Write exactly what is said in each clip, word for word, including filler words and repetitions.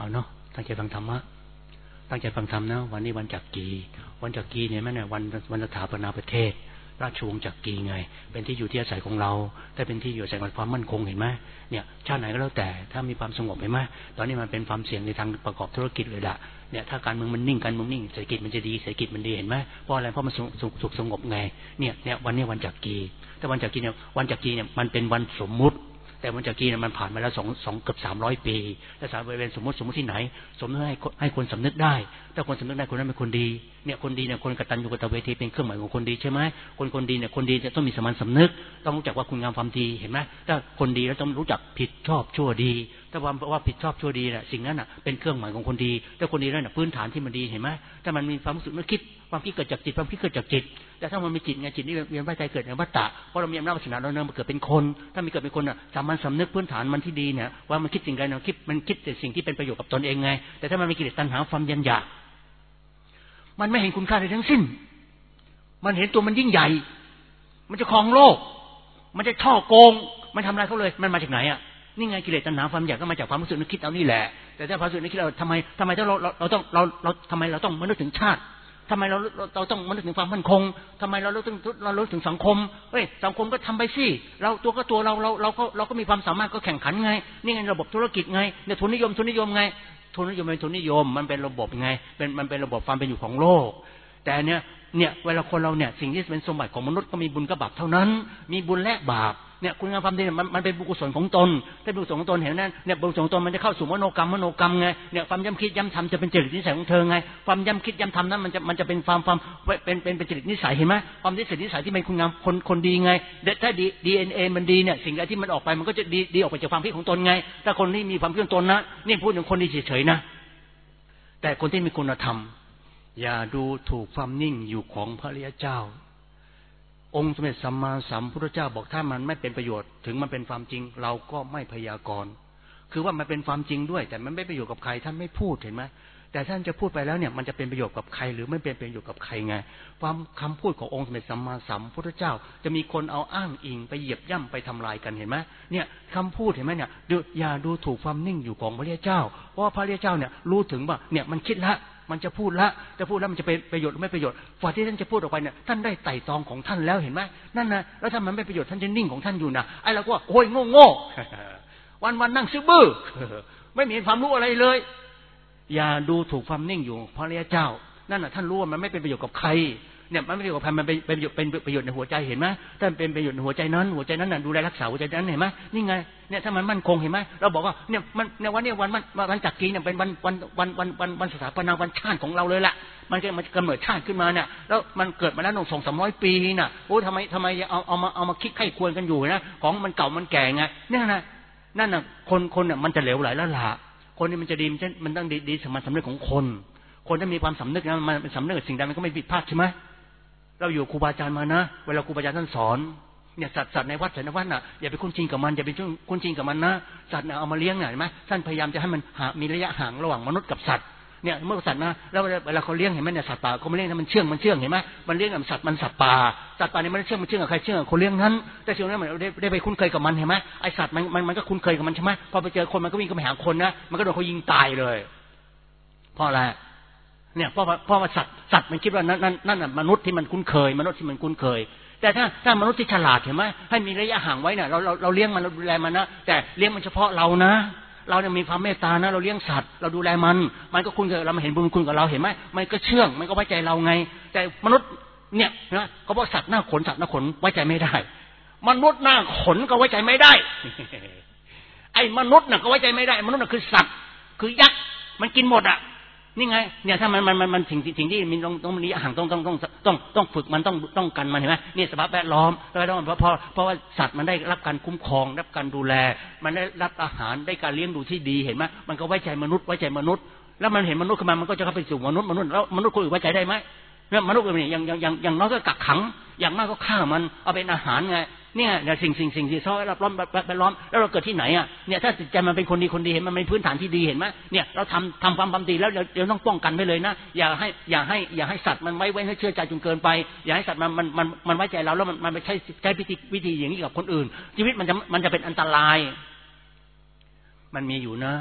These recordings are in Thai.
เอาเนาะตั้งใจฟังธรรมะตั้งใจฟังธรรมนะวันนี้วันจักรีวันจักรีเนี่ยแม่เนี่ยวันวันสถาปนาประเทศราชวงศ์จักรีไงเป็นที่อยู่ที่อาศัยของเราแต่เป็นที่อยู่อาศัยของความมั่นคงเห็นไหมเนี่ยชาติไหนก็แล้วแต่ถ้ามีความสงบเห็นไหมตอนนี้มันเป็นความเสี่ยงในทางประกอบธุรกิจเลยละเนี่ยถ้าการเมืองมันนิ่งการเมืองนิ่งเศรษฐกิจมันจะดีเศรษฐกิจมันดีเห็นไหมเพราะอะไรเพราะมันสุขสงบไงเนี่ยเนี่ยวันนี้วันจักรีแต่วันจักรีเนี่ยวันจักรีเนี่ยมันเป็นวันสมมุติแต่วันจักรีเนี่ยมันผ่านมาแล้วสองสองเกือบสามร้อยปีและสามเป็นสมมติสมมติที่ไหนสมมติให้ให้คนสำนึกได้ถ้าคนสำนึกได้คนนั้นเป็นคนดีเนี่ยคนดีเนี่ยคนกตัญญูกตเวทีเป็นเครื่องหมายของคนดีใช่ไหมคนคนดีเนี่ยคนดีจะต้องมีสมานสำนึกต้องรู้จักว่าคุณงามความดีเห็นไหมถ้าคนดีแล้วต้องรู้จักผิดชอบชั่วดีถ้าว่าว่าผิดชอบชั่วดีเนี่ยสิ่งนั้นอ่ะเป็นเครื่องหมายของคนดีถ้าคนดีแล้วเนี่ยพื้นฐานที่มันดีเห็นไหมถ้ามันมีความรู้สึกนึกคิดความคิดเกิดจากจิตความคิดเกิดจากจิตแต่ถ้ามันมีจิตไงจิตนี่เวียนว่ายตายเกิดในวัฏฏะเพราะเรามีอำนาจวาสนาเราเนิ่มเกิดเป็นคนถ้ามีเกิดเป็นคนอ่ะสามัญสำนึกพื้นฐานมันที่ดีเนี่ยว่ามันคิดสิ่งใดมันคิดมันคิดแต่สิ่งที่เป็นประโยชน์กับตนเองไงแต่ถ้ามันมีกิเลสตัณหาความยันหยามันไม่เห็นคุณค่าใดทั้งสิ้นมันเห็นตัวมันยิ่งใหญ่มันจะครองโลกมันจะช่อโกงมันทำอะไรเขาเลยมันมาจากไหนอ่ะนี่ไงกิเลสตัณหาความอยากก็มาจากความรู้สึกนึกคิดเอานี่แหละแต่ถ้าความรู้สึกนึกคิดเราทำไมทำไมถ้าเราเราต้องเราเราทำไมเราต้องมานึกถึงชาติทำไมเราเราต้องมานึกถึงความมั่นคงทำไมเราเราต้องเราเราถึงสังคมเฮ้ยสังคมก็ทำไปสิเราตัวก็ตัวเราเราเราก็เราก็มีความสามารถก็แข่งขันไงนี่ไงระบบธุรกิจไงเนี่ยทุนนิยมทุนนิยมไงทุนนิยมเป็นทุนนิยมมันเป็นระบบไงเป็นมันเป็นระบบความเป็นอยู่ของโลกแต่เนี่ยเนี่ยเวลาคนเราเนี่ยสิ่งที่เป็นสมบัติของมนุษย์ก็มีบุญกับบาปเท่านั้นมีบุญและบาปเนี่ยคุณงามความดีมันมันเป็นบุญกุศลของตนถ้าบุญกุศลของตนเห็นนั้นเนี่ยบุญกุศลของตนมันจะเข้าสู่มโนกรรมมโนกรรมไงเนี่ยความย้ำคิดย้ำทำจะเป็นจริตนิสัยของเธอไงความย้ำคิดย้ำทำนั้นมันจะมันจะเป็นความความเป็นเป็นเป็นจริตนิสัยเห็นไหมความนิสัยนิสัยที่เป็นคุณงามคนคนดีไงถ้าดีดีเอ็นเอมันดีเนี่ยสิ่งใดที่มันออกไปมันก็จะดีดีออกไปจากความคิดของตนไงถ้าคนที่มีความคิดของตนนะนี่พูดถึงคนดีเฉยๆนะแต่คนที่มีคุณธรรมอย่าดูถูกความนิ่งอยู่ของพระริยเจ้าองค์สมเด็จสัมมาสัมพุทธเจ้าบอกถ้ามันไม่เป็นประโยชน์ถึงมันเป็นความจริงเราก็ไม่พยากรณ์คือว่ามันเป็นความจริงด้วยแต่มันไม่ประโยชน์กับใครท่านไม่พูดเห็นไหมแต่ท่านจะพูดไปแล้วเนี่ยมันจะเป็นประโยชน์กับใครหรือไม่เป็นประโยชน์กับใครไงความคำพูดขององค์สมเด็จสัมมาสัมพุทธเจ้าจะมีคนเอาอ้างอิงไปเหยียบย่ำไปทำลายกันเห็นไหมเนี่ยคำพูดเห็นไหมเนี่ยอย่าดูถูกความนิ่งอยู่ของพระริยเจ้าเพราะว่าพระริยเจ้าเนี่ยรู้ถึงว่าเนี่ยมันคิดละมันจะพูดละจะพูดแล้วมันจะเป็นประโยชน์หรือไม่ประโยชน์ฝ่ายที่ท่านจะพูดออกไปเนี่ยท่านได้ไต่ตองของท่านแล้วเห็นไหมนั่นนะแล้วถ้ามันไม่ประโยชน์ท่านจะนิ่งของท่านอยู่นะไอ้เราก็โอ้ยโง่โง่วันวันนั่งซื้อบื้อไม่มีความรู้อะไรเลยอย่าดูถูกความนิ่งอยู่พระริยเจ้านั่นน่ะท่านรู้ว่ามันไม่เป็นประโยชน์กับใครเนี่ยมันไม่เป็นประโยชน์กับใครมันเป็นประโยชน์เป็นประโยชน์ในหัวใจเห็นไหมท่านเป็นประโยชน์ในหัวใจนั้นหัวใจนั้นน่ะดูแลรักษาหัวใจนั้นเห็นไหมนี่ไงเนี่ยถ้ามันมั่นคงเห็นไหมเราบอกว่าเนี่ยมันในวันนี้วันวันวันจักรีเนี่ยเป็นวันวันวันวันวันวันสถาปนาวันชาติของเราเลยล่ะมันจะมันกำเนิดชาติขึ้นมาเนี่ยแล้วมันเกิดมาแล้วหนึ่งสองสามร้อยปีน่ะโอ้ทำไมทำไมเอาเอามาเอามาคิดไข้ควรกันอยู่นะของมันเก่ามันแก่ไงเนี่ยนะนั่นน่ะคนคนเนี่ยมันจะเหลวไหลแล้วล่ะคนนี้มันจะดีมันมันต้องดีดีสมานสำนึกของคนคนที่มีความสำนึกนะมันเป็นสำนึกสิ่งใดมันก็ไม่ผิดพลาดใช่ไหมเราอยู่ครูบาอาจารย์มานะเวลาครูบาอาจารย์ท่านสอนเนี่ยสัตว์สัตว์ในวัดสัตว์ในวัดน่ะอย่าไปคุ้นชินกับมันอย่าไปคุ้นชินกับมันนะสัตว์น่ะเอามาเลี้ยงน่ะเห็นไหมท่านพยายามจะให้มันมีระยะห่างระหว่างมนุษย์กับสัตว์เนี่ยเมื่อสัตว์นะแล้วเวลาเขาเลี้ยงเห็นไหมเนี่ยสัตว์ป่าเขาไม่เลี้ยงนะมันเชื่องมันเชื่องเห็นไหมมันเลี้ยงกับสัตว์มันสัตว์ป่าสัตว์ป่านี่มันเชื่องมันเชื่องกับใครเชื่องกับคนเลี้ยงนั้นแต่สิ่งนั้นมันได้ได้ไปคุ้นเคยกับมันเห็นไหมไอสัตว์มันมันมันก็คุ้นเคยกับมันใช่ไหมพอไปเจอคนมันก็วิ่งเข้าไปหาคนนะมันก็โดนเขายิงตายเลยเพราะอะไรเนี่ยเพราะเพราะว่าสัตว์สัตว์มันคิดว่านั่นนั่นนั่นมนุษย์ที่มันคุ้นเคยมนุษย์ที่มันคุ้นเคยแต่ถ้าถ้ามนุษย์ที่ฉลาดเห็นไหมให้มีระยะห่างไว้เนี่ยเราเราเราเลี้ยงมันเราดูแลมันนะแต่เลี้ยงมันเฉพาะเรานะเราเนี่ยมีความเมตตานะเราเลี้ยงสัตว์เราดูแลมันมันก็คุ้นเคยเรามาเห็นบุญคุณกับเราเห็นไหมมันก็เชื่องมันก็ไว้ใจเราไงแต่มนุษย์เนี่ยนะเขาบอกสัตว์หน้าขนสัตว์หน้าขนไว้ใจไม่ได้มนุษย์หน้าขนก็ไว้ใจไม่ได้ ไอ้มนุษย์น่ะก็ไว้ใจไม่ได้มนุษย์น่ะคือสัตว์คือยักษ์มันกินหมดอ่ะนี่ไงเนี่ยถ้ามันมันมันมันสิ่งสิ่งที่มันต้องต้องมีอาหารต้องต้องต้องต้องต้องฝึกมันต้องต้องกันมันเห็นไหมนี่สภาพแวดล้อมแล้วต้องเพราะเพราะเพราะว่าสัตว์มันได้รับการคุ้มครองรับการดูแลมันได้รับอาหารได้การเลี้ยงดูที่ดีเห็นไหมมันก็ไว้ใจมนุษย์ไว้ใจมนุษย์แล้วมันเห็นมนุษย์ขึ้นมามันก็จะเข้าไปสู่มนุษย์มนุษย์แล้วมนุษย์คนอื่นไว้ใจได้ไหมเนี่ยมนุษย์เนี่ยอย่างอย่างอย่างอย่างน้อยก็กักขังอย่างมากก็ฆ่ามันเอาเป็นอาหารไงเนี่ยเนี่ยสิ่งสิ่งสิ่งที่ซ้อยรับล้อมแวดล้อมแล้วเราเกิดที่ไหนอ่ะเนี่ยถ้าจิตใจมันเป็นคนดีคนดีเห็นมันเป็นพื้นฐานที่ดีเห็นไหมเนี่ยเราทำทำความความดีแล้วเดี๋ยวต้องป้องกันไว้เลยนะอย่าให้อย่าให้อย่าให้สัตว์มันไว้ไว้ให้เชื่อใจจนเกินไปอย่าให้สัตว์มันมันมันมันไว้ใจเราแล้วมันมันไปใช้ใช้วิธีวิธีอย่างนี้กับคนอื่นชีวิตมันจะมันจะเป็นอันตรายมันมีอยู่นะ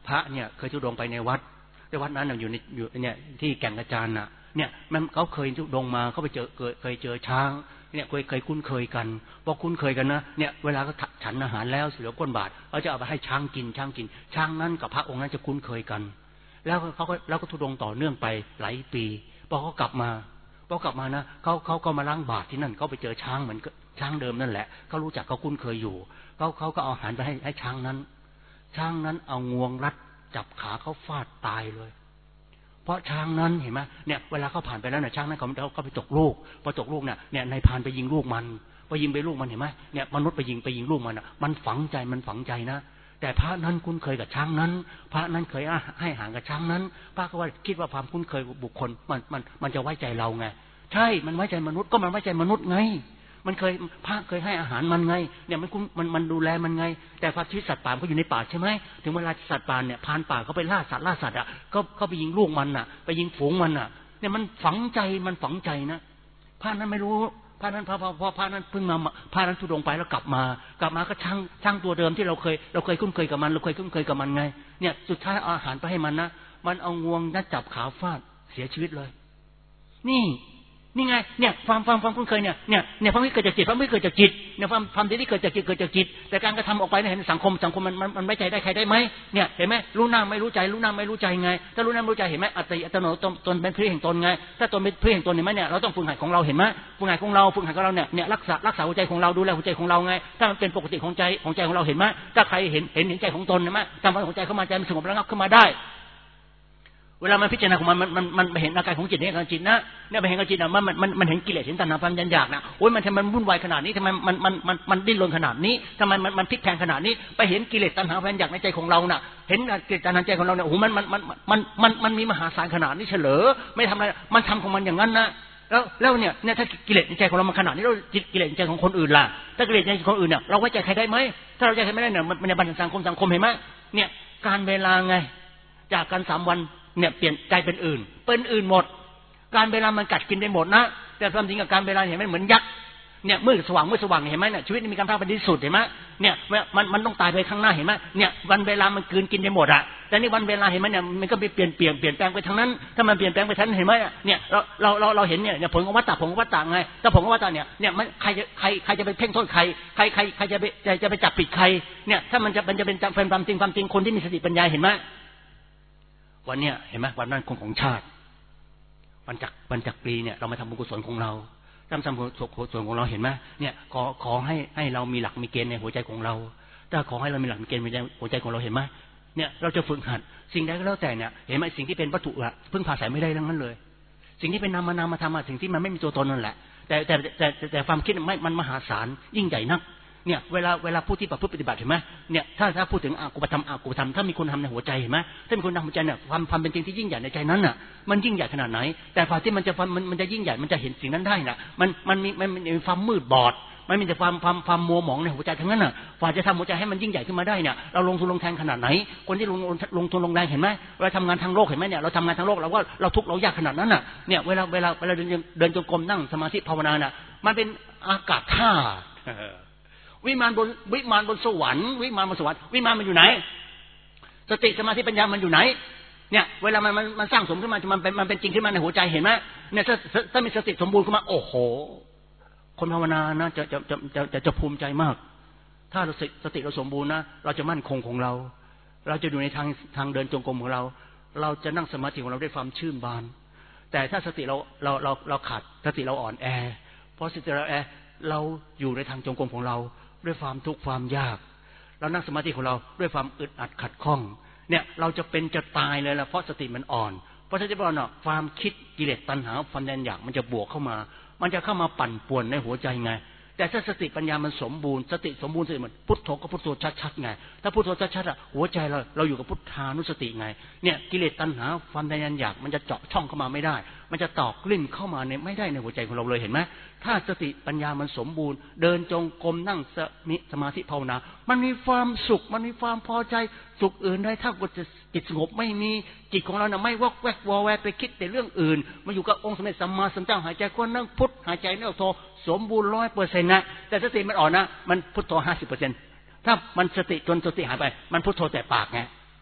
พระเนี่ยเคยทุดงไปในวัดในวัดนั้นอยู่ในอยู่เนี่ยที่แก่งกระจานน่ะเนี่ยมันเขาเคยทุดงมาเขาไปเจอเคยเจอช้างเนี่ยเคยเคยคุ้นเคยกันพอคุ้นเคยกันนะเนี่ยเวลาก็ฉันอาหารแล้วเสือก้นบาทเขาจะเอาไปให้ช้างกินช้างกินช้างนั้นกับพระองค์นั้นจะคุ้นเคยกันแล้วเขาก็แล้วก็ทุดงต่อเนื่องไปหลายปีพอเขากลับมาพอกลับมานะเขาเขาก็มาล้างบาตรที่นั่นเขาไปเจอช้างเหมือนช้างเดิมนั่นแหละเขารู้จักเขาคุ้นเคยอยู่เขาเขาก็เอาอาหารไปให้ให้ช้างนั้นช้างนั้นเอางวงรัดจับขาเขาฟาดตายเลยเพราะช้างนั้นเห็นไหมเนี่ยเวลาเขาผ่านไปแล้วเนี่ยช้างนั้นเขาเขาไปตกลูกพอตกลูกเนี่ยเนี่ยนายพรานไปยิงลูกมันไปยิงไปลูกมันเห็นไหมเนี่ยมนุษย์ไปยิงไปยิงลูกมันอ่ะมันฝังใจมันฝังใจนะแต่พระนั้นคุ้นเคยกับช้างนั้นพระนั้นเคยให้อาหารกับช้างนั้นพระก็ว่าคิดว่าความคุ้นเคยบุคคลมันมันมันจะไว้ใจเราไงใช่มันไว้ใจมนุษย์ก็มันไว้ใจมนุษย์ไงมันเคยพระเคยให้อาหารมันไงเนี่ยมันมันมันดูแลมันไงแต่พอชีวิตสัตว์ป่าก็อยู่ในป่าใช่ไหมถึงเวลาสัตว์ป่าเนี่ยพรานป่าเขาไปล่าสัตว์ล่าสัตว์อ่ะก็ก็ไปยิงลูกมันอ่ะไปยิงฝูงมันอ่ะเนี่ยมันฝังใจมันฝังใจนะพระนั้นไม่รู้พระนั้นพอพอพอพระนั้นเพิ่งมาพระนั้นทุดงไปแล้วกลับมากลับมาก็ช่างช่างตัวเดิมที่เราเคยเราเคยคุ้นเคยกับมันเราเคยคุ้นเคยกับมันไงเนี่ยสุดท้ายเอาอาหารไปให้มันนะมันเอางวงนัดจับขาฟาดเสียชีวิตเลยนี่นี่ไงเนี่ยความความความคุ้นเคยเนี่ยเนี่ยเนี่ยความที่เกิดจากจิตความที่เกิดจากจิตเนี่ยความความที่เกิดจากจิตเกิดจากจิตแต่การกระทำออกไปเนี่ยเห็นสังคมสังคมมันมันมันไม่ใจได้ใครได้ไหมเนี่ยเห็นไหมรู้หน้าไม่รู้ใจรู้หน้าไม่รู้ใจไงถ้ารู้หน้าไม่รู้ใจเห็นไหมอัตติอัตโนตนตนเป็นพื้นแห่งตนไงถ้าตนเป็นพื้นแห่งตนเห็นไหมเนี่ยเราต้องฝึกหัดของเราเห็นไหมฝึกหัดของเราฝึกหัดของเราเนี่ยเนี่ยรักษารักษาหัวใจของเราดูแลหัวใจของเราไงถ้ามันเป็นปกติของใจของใจของเราเห็นไหมถ้าใครเห็นเห็นเห็นใจของตนเห็นไหมทำให้หัวใจเข้ามาใจมันสงบระงับขึ้นมาได้เวลามันพิจารณาของมันมันมันมันเห็นอาการของจิตเนี่ยการจิตนะเนี่ยมันเห็นกับจิตนะมันมันมันมันเห็นกิเลสเห็นตัณหาความอยากนะโอ้ยมันทำไมมันวุ่นวายขนาดนี้ทำไมมันมันมันมันดิ้นรนขนาดนี้ทำไมมันมันพลิกแพลงขนาดนี้ไปเห็นกิเลสตัณหาความอยากในใจของเราน่ะเห็นกิเลสตัณหาใจของเราเนี่ยโอ้โหมันมันมันมันมันมันมีมหาศาลขนาดนี้เฉลอไม่ทำอะไรมันทำของมันอย่างนั้นนะแล้วแล้วเนี่ยเนี่ยถ้ากิเลสในใจของเรามันขนาดนี้เรากิเลสในใจของคนอื่นล่ะถ้ากิเลสในใจของคนอื่นเนี่ยเราไว้ใจใครได้ไหมถ้าเราใจใครไม่ได้เนี่ยมันในบัญญัติสังคมสังคมเห็นไหมเนี่ยการเวลาไงจากกันสามวันเนี่ยเปลี่ยนใจเป็นอื่นเป็นอื่นหมดการเวลามันกัดกินได้หมดนะแต่ความจริงกับการเวลาเห็นไหมเหมือนยักษ์เนี่ยมืดสว่างมืดสว่างเห็นไหมเนี่ยชีวิตมีการพัฒนาไปที่สุดเห็นไหมเนี่ยมันมันต้องตายไปข้างหน้าเห็นไหมเนี่ยวันเวลามันกืนกินได้หมดอะแต่นี่วันเวลาเห็นไหมเนี่ยมันก็ไปเปลี่ยนเปลี่ยนเปลี่ยนแปลงไปทางนั้นถ้ามันเปลี่ยนแปลงไปทางนั้นเห็นไหมเนี่ยเราเราเราเราเห็นเนี่ยผลของวัฏฏะผลของวัฏฏะไงถ้าผลของวัฏฏะเนี่ยเนี่ยมันใครจะใครใครจะไปเพ่งโทษใครใครใครใครจะไปจะไปจับผิดใครเนี่ยถ้ามันจะมันจะเป็นความจริงความจริงคนที่มีสติปัญญาเห็นไหมวันเนี้ยเห็นไหมวันนั้นคงของชาติวันจักวันจักรีเนี่ยเรามาทำบุญกุศลของเราทำทำบุญกุศลของเราเห็นไหมเนี่ยขอขอให้ให้เรามีหลักมีเกณฑ์ในหัวใจของเราถ้าขอให้เรามีหลักมีเกณฑ์ในหัวใจของเราเห็นไหมเนี่ยเราจะฝึกหัดสิ่งใดก็แล้วแต่เนี่ยเห็นไหมสิ่งที่เป็นวัตถุอะพึ่งพาใส่ไม่ได้ทั้งนั้นเลยสิ่งที่เป็นนามนามธรรมะสิ่งที่มันไม่มีตัวตนนั่นแหละแต่แต่แต่แต่ความคิดไม่มันมหาศาลยิ่งใหญ่นักเนี่ยเวลาเวลาผู้ที่ประพฤติปฏิบัติเห็นไหมเนี่ยถ้าถ้าพูดถึงอากุปธรรมอากุปธรรมถ้ามีคนทำในหัวใจเห็นไหมถ้ามีคนทำหัวใจเนี่ยความความเป็นจริงที่ยิ่งใหญ่ในใจนั้นน่ะมันยิ่งใหญ่ขนาดไหนแต่พอที่มันจะมันมันจะยิ่งใหญ่มันจะเห็นสิ่งนั้นได้น่ะมันมันมีมันมีความมืดบอดมันมีแต่ความความความมัวหมองในหัวใจทั้งนั้นน่ะฝ่าจะทำหัวใจให้มันยิ่งใหญ่ขึ้นมาได้เนี่ยเราลงทุนลงแรงขนาดไหนคนที่ลงลงทุนลงแรงเห็นไหมเราทำงานทางโลกเห็นไหมเนี่ยเราทำงานทางโลกเราว่าเราทุกข์เรายากขนาดนั้นน่ะเนี่ยเวลาเวลาเวลาเดินเดินจงกรมนั่งสมาธิภาวนาน่ะมันเป็นอากาศท่าวิมานบนวิมานบนสวรรค์วิมานบนสวรรค์วิมานมันอยู่ไหนสติสมาธิปัญญามันอยู่ไหนเนี่ยเวลามันมันมันสร้างสมขึ้นมามันเป็นมันเป็นจริงขึ้นมาในหัวใจเห็นไหมเนี่ยถ้าถ้ามีสติสมบูรณ์ขึ้นมาโอ้โหคนภาวนานะจะจะจะจะจะจะภูมิใจมากถ้าเราสติเราสมบูรณ์นะเราจะมั่นคงของเราเราจะอยู่ในทางทางเดินจงกรมของเราเราจะนั่งสมาธิของเราด้วยความชื่นบานแต่ถ้าสติเราเราเราเราขาดสติเราอ่อนแอเพราะสติเราแอเราอยู่ในทางจงกรมของเราด้วยความทุกข์ความยากเรานั่งสมาธิของเราด้วยความอึดอัดขัดข้องเนี่ยเราจะเป็นจะตายเลยละเพราะสติมันอ่อนเพราะสติมันอ่อนความคิดกิเลสตัณหาความแดนอยากมันจะบวกเข้ามามันจะเข้ามาปั่นป่วนในหัวใจไงแต่ถ้าสติปัญญามันสมบูรณ์สติสมบูรณ์สติมันพุทโธก็พุทโธชัดๆไงถ้าพุทโธชัดๆอ่ะหัวใจเราเราอยู่กับพุทธานุสติไงเนี่ยกิเลสตัณหาความแดนอยากมันจะเจาะช่องเข้ามาไม่ได้มันจะตอกกลิ้นเข้ามาในไม่ได้ในหัวใจของเราเลยเห็นไหมถ้าสติปัญญามันสมบูรณ์เดินจงกรมนั่งสมาธิภาวนามันมีความสุขมันมีความพอใจสุขอื่นได้ถ้าจิตสงบไม่มีจิตของเราเนี่ยไม่วอกแวกวอแวไปคิดแต่เรื่องอื่นมาอยู่กับองค์สมเด็จสัมมาสัมพุทธเจ้าหายใจก็นั่งพุทหายใจนั่งโธสมบูรณ์ร้อยเปอร์เซ็นต์นะแต่สติมันอ่อนนะมันพุทโธห้าสิบเปอร์เซ็นต์ถ้ามันสติจนสติหายไปมันพุทโธแต่ปากไงพ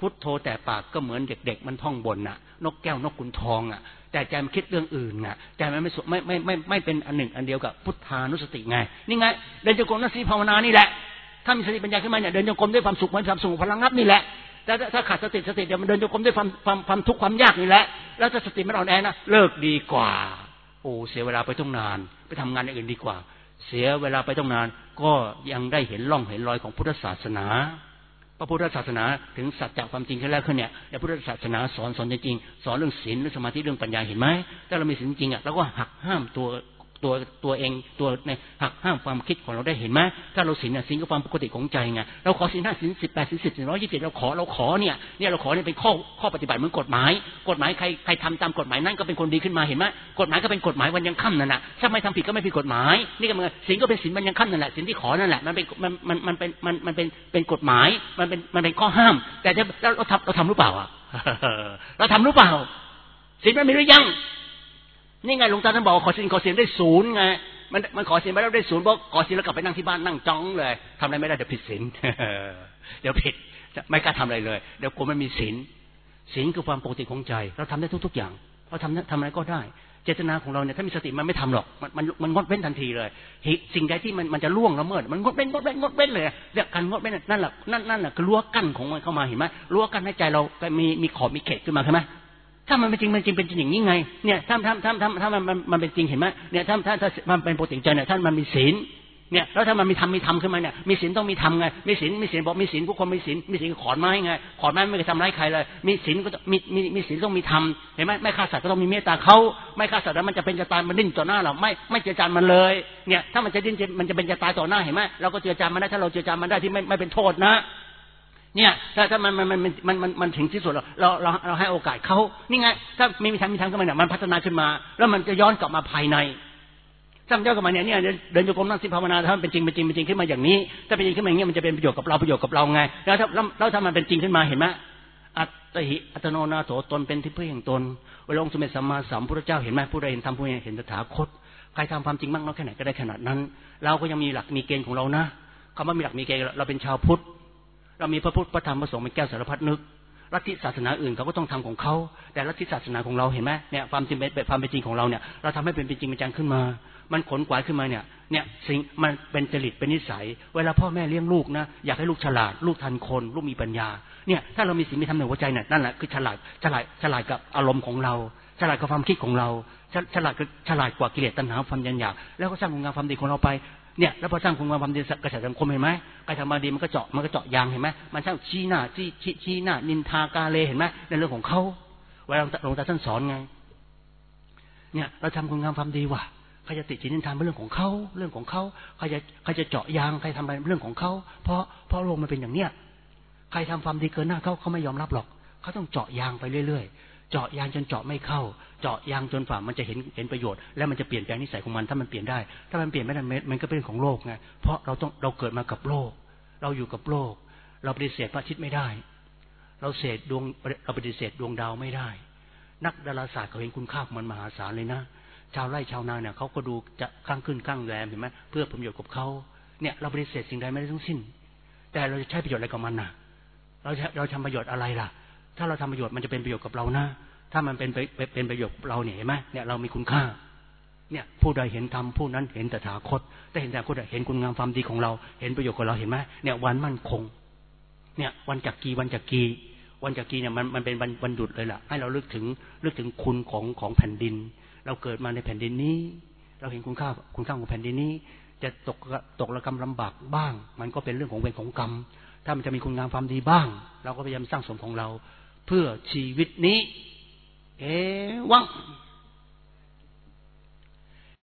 พุทโธแต่ปากก็เหมือนเด็กๆมันท่องบนน่ะนกแก้วนกขุนทองอ่ะแต่ใจมันคิดเรื่องอื่นไงใจมันไม่ไม่ไม่ไม่ไม่เป็นอันหนึ่งอันเดียวกับพุทธานุสติไงนี่ไงเดินจงกรมนั่งสติภาวนานี่แหละถ้ามีสติปัญญาขึ้นมาเนี่ยเดินจงกรมด้วยความสุขความสุขพลังงับนี่แหละแต่ถ้าขาดสติสติเดี๋ยวมันเดินจงกรมด้วยความความความทุกข์ความยากนี่แหละแล้วถ้าสติมันอ่อนแอนะเลิกดีกว่าโอ้เสียเวลาไปต้องนานไปทำงานอย่างอื่นดีกว่าเสียเวลาไปต้องนานก็ยังได้เห็นร่องเห็นรอยของพุทธศาสนาพระพุทธศาสนาถึงสัจจะความจริงขึ้นแล้วขึ้นเนี่ยในพุทธศาสนาสอนสอนจริงๆสอนเรื่องศีลเรื่องสมาธิเรื่องปัญญาเห็นไหมถ้าเรามีศีลจริงอ่ะเราก็หักห้ามตัวตัวตัวเองตัวในหักห้ามความคิดของเราได้เห็นไหมถ้าเราศีลเนี่ยศีลก็ความปกติของใจไงเราขอศีลห้าศีลสิบแปดศีลสิบศีลร้อยยี่สิบเราขอเราขอเนี่ยเนี่ยเราขอเนี่ยเป็นข้อข้อปฏิบัติเหมือนกฎหมายกฎหมายใครใครทำตามกฎหมายนั่นก็เป็นคนดีขึ้นมาเห็นไหมกฎหมายก็เป็นกฎหมายวันยังค่ำนั่นแหละถ้าไม่ทำผิดก็ไม่ผิดกฎหมายนี่ก็เหมือนศีลก็เป็นศีลวันยังค่ำนั่นแหละศีลที่ขอนั่นแหละมันเป็นมันมันมันเป็นมันมันเป็นเป็นกฎหมายมันเป็นมันเป็นข้อห้ามแต่เราเราทำเราทำหรือเปล่าอ่ะเราทำหรือเปล่าศีลมันมีหรือยังนี่ไงหลวงตาท่านบอกขอศีลขอศีลได้ศูนย์ไงมันมันขอศีลไปแล้วได้ศูนย์บอกขอศีลแล้วกลับไปนั่งที่บ้านนั่งจ้องเลยทำอะไรไม่ได้เดี๋ยวผิดศีลเดี๋ยวผิดไม่กล้าทำอะไรเลยเดี๋ยวกลัวไม่มีศีลศีลคือความปกติของใจเราทำได้ทุกๆอย่างเราทำทำอะไรก็ได้เจตนาของเราเนี่ยถ้ามีสติมันไม่ทำหรอกมันมันมันงดเว้นทันทีเลยสิ่งใดที่มันมันจะล่วงละเมิดมันงดเว้นงดเว้นงดเว้นเลยเนี่ยการงดเว้นนั่นแหละนั่นนั่นแหละคือรั้วกั้นของมันเข้ามาเห็นไหมรั้วกั้นให้ใจเรามีมีขอบมีเขตขึ้นมาใช่ไหมถ้ามันเป็นจริงมันจริงเป็นจริงอย่างนี้ไงเนี่ยถ้าถ้าถ้าถ้าถ้ามันมันเป็นจริงเห็นไหมเนี่ยถ้าถ้าถ้ามันเป็นปกติใจเนี่ยท่านมันมีศีลเนี่ยแล้วถ้ามันมีธรรมมีธรรมขึ้นมาเนี่ยมีศีลต้องมีธรรมไงมีศีลมีศีลบอกมีศีลผู้คนมีศีลมีศีลขอนไม้ไงขอนไม้ไม่เคยทำร้ายใครเลยมีศีลก็มีมีมีศีลต้องมีธรรมเห็นไหมไม่ฆ่าสัตว์ก็ต้องมีเมตตาเขาไม่ฆ่าสัตว์แล้วมันจะเป็นจะตายมันดิ้นต่อหน้าเราไม่ไม่เจือจานมันเลยเนี่ยถ้ามันจะดิ้นมันจะเป็นจะตายต่อหน้าเห็นไหมเราก็เจือจานมันได้ถ้าเราเจือจานมันได้ที่ไม่ไม่เป็นโทษนะเนี่ยถ้าถ้ามันมันมันมันมันมันถึงที่สุดเราเราเราเราให้โอกาสเขานี่ไงถ้าไม่มีทางมีทางก็มันเนี่ยมันพัฒนาขึ้นมาแล้วมันจะย้อนกลับมาภายในถ้ามันย้อนกลับมาเนี่ยเนี่ยเดินโยกมนั่งสิภาวนาถ้ามันเป็นจริงเป็นจริงเป็นจริงขึ้นมาอย่างนี้ถ้าเป็นจริงขึ้นมาอย่างนี้มันจะเป็นประโยชน์กับเราประโยชน์กับเราไงแล้วถ้าแล้วถ้ามันเป็นจริงขึ้นมาเห็นไหมอัตหิอัตโนนาโถตนเป็นที่พึ่งแห่งตนเวลาองค์สมเด็จสัมมาสัมพุทธเจ้าเห็นไหมผู้ใดเห็นธรรมผู้ใดเห็นตถาคตใครทำความจริงมากน้อยแค่ไหนก็ได้ขนาดนั้นเราก็ยังมีหลักมีเกณฑ์ของเรานะคำว่ามีหลักมีเกณฑ์เราเป็นชาวพุทธเรามีพระพุทธพระธรรมพระสงฆ์เป็นแก้วสารพัดนึกลัทธิศาสนาอื่นเขาก็ต้องทำของเขาแต่ลัทธิศาสนาของเราเห็นไหมเนี่ยความจริงเป็นความเป็นจริงของเราเนี่ยเราทำให้เป็นจริงเป็นจังขึ้นมามันขนขวายขึ้นมาเนี่ยเนี่ยสิ่งมันเป็นจริตเป็นนิสัยเวลาพ่อแม่เลี้ยงลูกนะอยากให้ลูกฉลาดลูกทันคนลูกมีปัญญาเนี่ยถ้าเรามีสิ่งมีธรรมในหัวใจเนี่ยนั่นแหละคือฉลาดฉลาดฉลาดกับอารมณ์ของเราฉลาดกับความคิดของเราฉลาดฉลาดกว่ากิเลสตัณหาความยันหยาบแล้วก็สร้างคุณงามความดีของเราไปเนี่ยแล้วพอสร้างคุณงามความดีกระแสสังคมเห็นไหมใครทำมาดีมันก็เจาะมันก็เจาะยางเห็นไหมมันสร้างชี้หน้าชี้ชี้ชี้หน้านินทากาเลเห็นไหมในเรื่องของเขาเวลาหลวงตาท่านสอนไงเนี่ยเราทำคุณงามความดีว่ะใครจะติดจิตนินทาเป็นเรื่องของเขาเรื่องของเขาใครจะใครจะเจาะยางใครทำอะไรเรื่องของเขาเพราะเพราะโลกมันเป็นอย่างเนี้ยใครทำความดีเกินหน้าเขาเขาไม่ยอมรับหรอกเขาต้องเจาะยางไปเรื่อยๆเจาะยางจนเจาะไม่เข้าเจาะยางจนฝ่ามันจะเห็นเห็นประโยชน์แล้วมันจะเปลี่ยนแปลงนิสัยของมันถ้ามันเปลี่ยนได้ถ้ามันเปลี่ยนไม่ได้มันก็เป็นเรื่องของโลกไงเพราะเราต้องเราเกิดมากับโลกเราอยู่กับโลกเราปฏิเสธพระอาทิตย์ไม่ได้เราเสดดวงเราปฏิเสธดวงดาวไม่ได้นักดาราศาสตร์เขาเห็นคุณค่าของมันมหาศาลเลยนะชาวไร่ชาวนาเนี่ยเขาก็ดูจะข้างขึ้นข้างแรมเห็นไหมเพื่อผลประโยชน์กับเขาเนี่ยเราปฏิเสธสิ่งใดไม่ได้ทั้งสิ้นแต่เราจะใช้ประโยชน์อะไรกับมันน่ะเราเราทำประโยชน์อะไรล่ะถ้าเราทำประโยชน์มันจะเป็นประโยชน์กับเรานะถ้ามันเป็นเป็นประโยชน์กับเราเนี่ยเห็นไหมเนี่ยเรามีคุณค่าเนี่ยผู้ใดเห็นธรรมผู้นั้นเห็นตถาคตได้เห็นตถาคตเห็นคุณงามความดีของเราเห็นประโยชน์ของเราเห็นไหมเนี่ยวันมั่นคงเนี่ยวันจักรีวันจักรีวันจักรีเนี่ยมันมันเป็นวันวันหยุดเลยล่ะให้เราลึกถึงลึกถึงคุณของของแผ่นดินเราเกิดมาในแผ่นดินนี้เราเห็นคุณค่าคุณค่าของแผ่นดินนี้จะตกตกระกำลำบากบ้างมันก็เป็นเรื่องของเวรของกรรมถ้ามันจะมีคุณงามความดีบ้างเราก็พยายามสร้างสมของเราเพื่อชีวิตนี้เอวัง